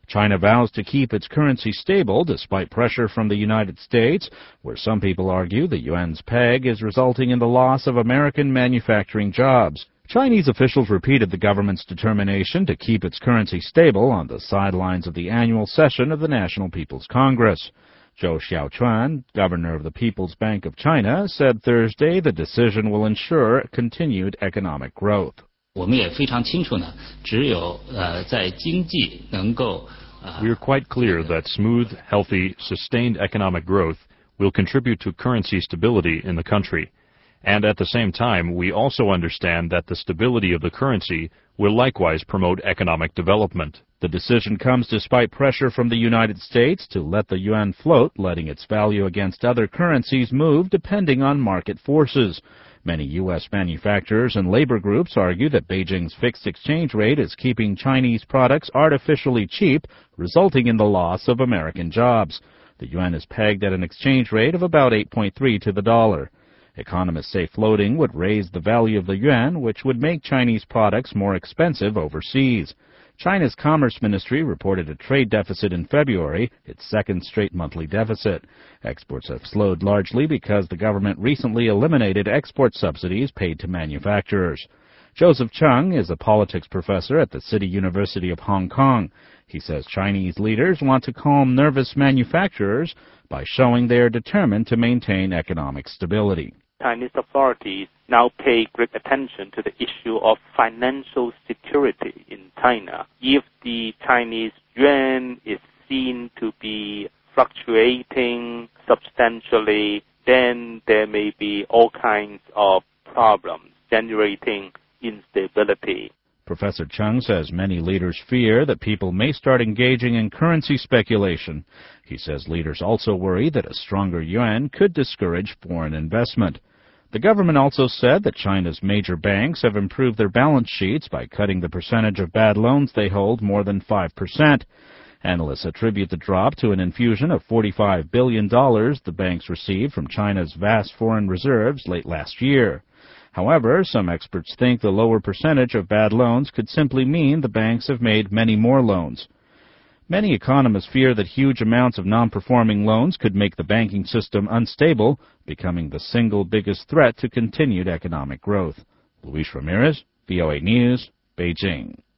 China vows to keep its currency stable despite pressure from the United States, where some people argue the yuan's peg is resulting in the loss of American manufacturing jobs. Chinese officials repeated the government's determination to keep its currency stable on the sidelines of the annual session of the National People's Congress. Zhou Xiaochuan, governor of the People's Bank of China, said Thursday the decision will ensure continued economic growth. We are quite clear that smooth, healthy, sustained economic growth will contribute to currency stability in the country. And at the same time, we also understand that the stability of the currency will likewise promote economic development. The decision comes despite pressure from the United States to let the yuan float, letting its value against other currencies move depending on market forces. Many U.S. manufacturers and labor groups argue that Beijing's fixed exchange rate is keeping Chinese products artificially cheap, resulting in the loss of American jobs. The yuan is pegged at an exchange rate of about 8.3 to the dollar. Economists say floating would raise the value of the yuan, which would make Chinese products more expensive overseas. China's Commerce Ministry reported a trade deficit in February, its second straight monthly deficit. Exports have slowed largely because the government recently eliminated export subsidies paid to manufacturers. Joseph Chung is a politics professor at the City University of Hong Kong. He says Chinese leaders want to calm nervous manufacturers by showing they are determined to maintain economic stability. Chinese authorities now pay great attention to the issue of financial security in China. If the Chinese yuan is seen to be fluctuating substantially, then there may be all kinds of problems generating instability. Professor Chung says many leaders fear that people may start engaging in currency speculation. He says leaders also worry that a stronger yuan could discourage foreign investment. The government also said that China's major banks have improved their balance sheets by cutting the percentage of bad loans they hold more than 5%. Analysts attribute the drop to an infusion of $45 billion the banks received from China's vast foreign reserves late last year. However, some experts think the lower percentage of bad loans could simply mean the banks have made many more loans. Many economists fear that huge amounts of non-performing loans could make the banking system unstable, becoming the single biggest threat to continued economic growth. Luis Ramirez, VOA News, Beijing.